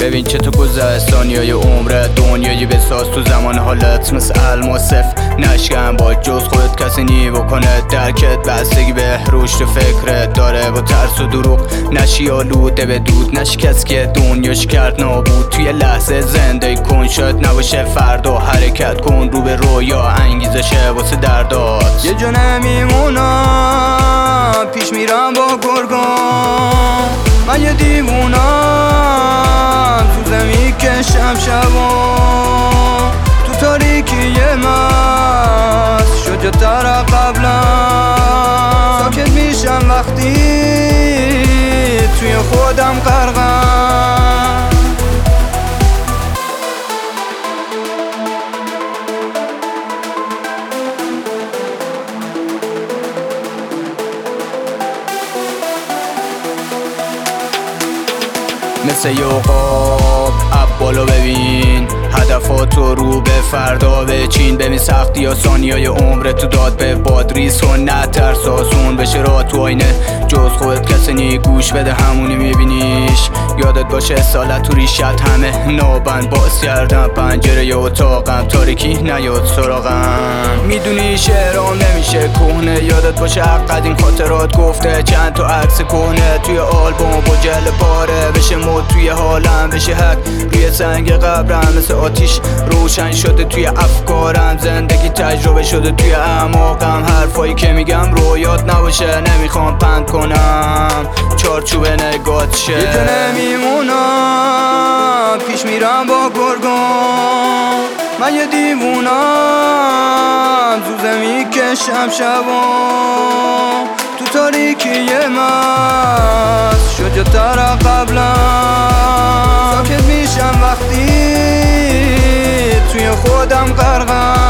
ببین چه تو گذشت ثانیه‌های عمرت، دنیایی بساز تو زمان حالت مثل الماسف. نشکن با جز خودت کسی نی بکنه درکت، بستگی به رشد و فکرت داره با ترس و دروغ. نشی آلوده به دود، نشی کسی که دنیاش کرد نابود. توی لحظه زندگی کن، شاید نباشه فردا، حرکت کن رو به رویا، انگیزشه واسه دردات. یه جا نمیمونم پیش میرم با گرگان، من یه دیوونم تو زمین کشم شبان. تو تاریکی مست شد جاتر قبلا، ساکت میشم وقتی توی خودم غرقم. مثل یوقاب بالا ببین هدفاتو رو به فردا بچین. ببین سختی یا ثانیه‌های عمرت تو داد به بادریز کن، نترس آسون بشه راه تو آینه. جز خودت کسی نی، گوش بده همونی میبینیش. یادت باشه سالت تو ریشت همه نابند، باز کردم پنجره ی اتاقم، تاریکی نیاد سراغم. میدونی شعرام نمیشه کهنه، یادت باشه حق قدیم خاطرات گفته. چند تا عکس کهنه توی آلبوم با جل پاره بشه مد توی حالم، بشه حق روی سنگ قبرم. مثل آتیش روشن شده توی افکارم، زندگی تجربه شده توی اعماقم. حرفایی که میگم رویات نباشه، نمیخوام پند کنم چارچوب نگات شه. یه جا نمیمونم پیش میرم با گرگان، من یه دیوونم تو زمین کشم شبان. تو تاریکی مست شد جاتر قبلا، ساکت میشم وقتی توی خودم غرقم.